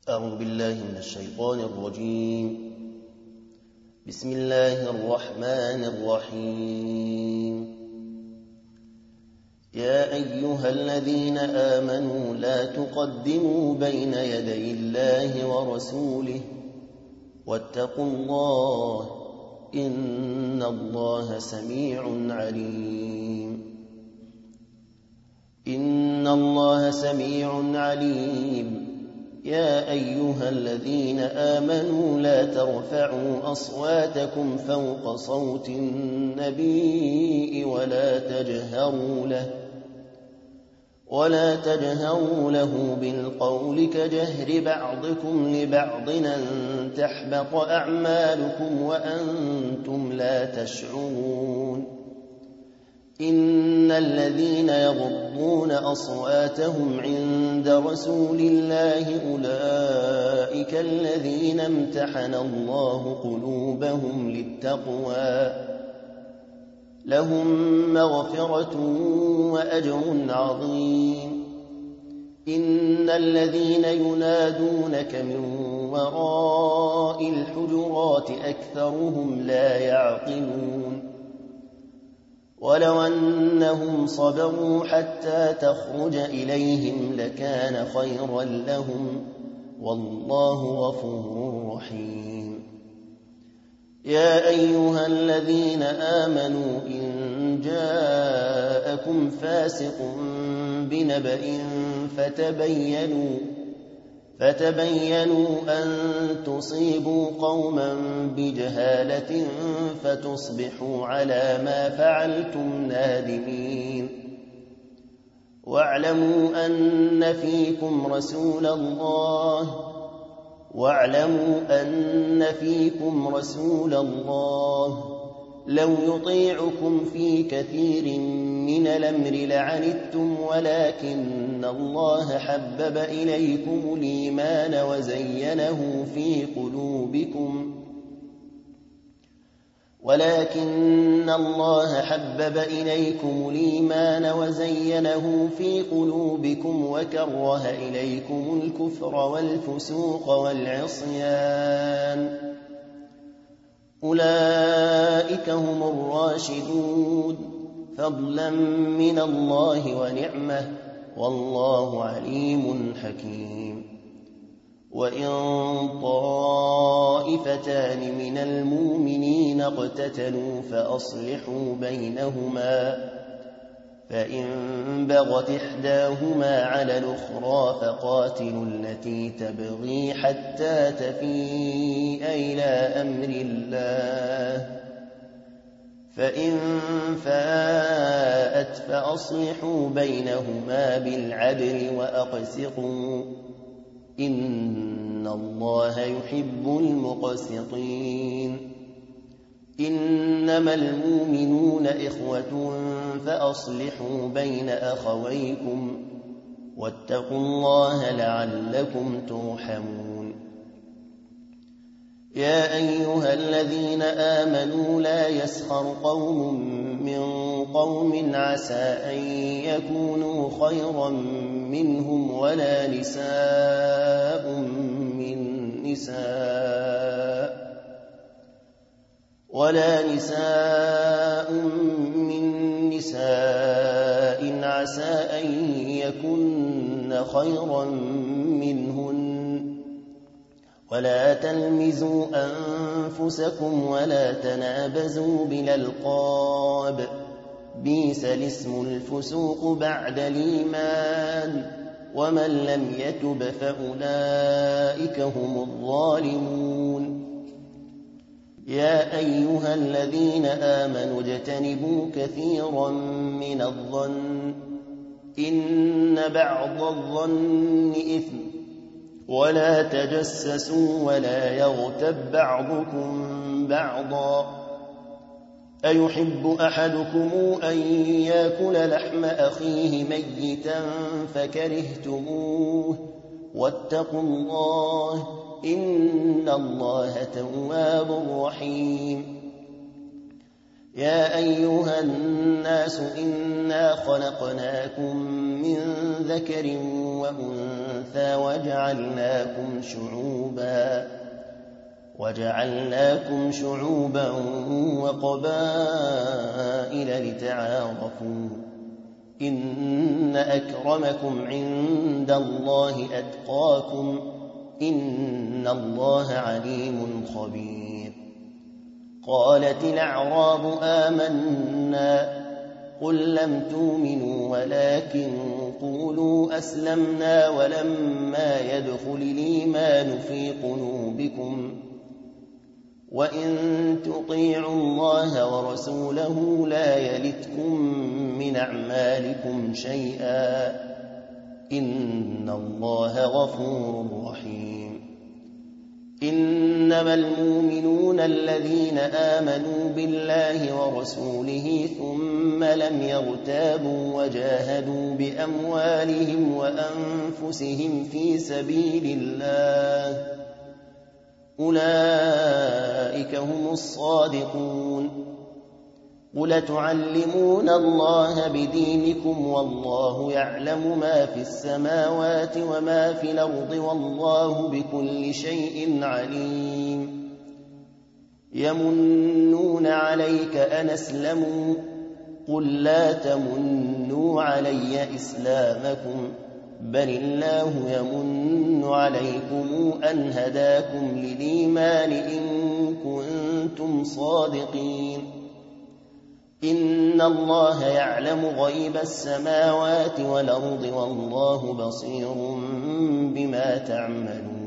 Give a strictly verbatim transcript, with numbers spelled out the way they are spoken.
أعوذ بالله من الشيطان الرجيم. بسم الله الرحمن الرحيم. يا أيها الذين آمنوا لا تقدموا بين يدي الله ورسوله واتقوا الله إن الله سميع عليم. إن الله سميع عليم. يا أيها الذين آمنوا لا ترفعوا أصواتكم فوق صوت النبي ولا تجهروا له ولا تجهروا له بالقول كجهر بعضكم لبعض أن تحبط أعمالكم وأنتم لا تشعرون. إن الذين يغضون أصواتهم عند رسول الله أولئك الذين امتحن الله قلوبهم للتقوى لهم مغفرة وأجر عظيم. إن الذين ينادونك من وراء الحجرات أكثرهم لا يعقلون. ولو أنهم صبروا حتى تخرج إليهم لكان خيرا لهم والله غفور رحيم. يا أيها الذين آمنوا إن جاءكم فاسق بنبأ فتبينوا فتبينوا أن تصيبوا قوما بجهالة فتصبحوا على ما فعلتم نادمين. واعلموا أن فيكم رسول الله واعلموا أن فيكم رسول الله لو يطيعكم في كثير من الأمر لعنتم ولكن الله حبب إليكم الإيمان وزينه في قلوبكم ولكن الله حبب إليكم الإيمان وزينه في قلوبكم وكره إليكم الكفر والفسوق والعصيان أولئك هم الراشدون فضلا من الله ونعمة والله عليم حكيم. وإن طائفتان من المؤمنين اقتتلوا فأصلحوا بينهما فإن بغت إحداهما على الأخرى فقاتلوا التي تبغي حتى تفيء إلى أمر الله فإن فاءت فأصلحوا بينهما بالعدل وأقسطوا إن الله يحب المقسطين. إنما المؤمنون إخوة فأصلحوا بين أخويكم واتقوا الله لعلكم ترحمون. يا أيها الذين آمنوا لا يسخر قوم من قوم عسى أن يكونوا خيرا منهم ولا نساء من نساء ولا نساء من نساء عسى أن يكن خيرا منهن ولا تلمزوا أنفسكم ولا تنابزوا بالألقاب بئس الاسم الفسوق بعد الإيمان ومن لم يتب فأولئك هم الظالمون. يا أيها الذين آمنوا اجتنبوا كثيرا من الظن إن بعض الظن إثم ولا تجسسوا ولا يغتب بعضكم بعضا أيحب أحدكم أن يأكل لحم أخيه ميتا فكرهتموه واتقوا الله إن الله تواب رحيم. يا أيها الناس إنا خلقناكم من ذكر وأنثى وجعلناكم شعوبا وجعلناكم شعوبا وقبائل لتعارفوا إن أكرمكم عند الله أتقاكم إن الله عليم خبير. قالت الأعراب آمنا قل لم تؤمنوا ولكن قولوا أسلمنا ولما يدخل الإيمان في قلوبكم وإن تطيعوا الله ورسوله لا يلتكم من أعمالكم شيئا إن الله غفور رحيم. إنما المؤمنون الذين آمنوا بالله ورسوله ثم لم يرتابوا وجاهدوا بأموالهم وأنفسهم في سبيل الله أولئك هم الصادقون. قل تعلمون الله بدينكم والله يعلم ما في السماوات وما في الأرض والله بكل شيء عليم. يمنون عليك أن أسلموا قل لا تمنوا علي إسلامكم بل الله يمن عليكم أن هداكم للإيمان إن كنتم صادقين. إن الله يعلم غيب السماوات والأرض والله بصير بما تعملون.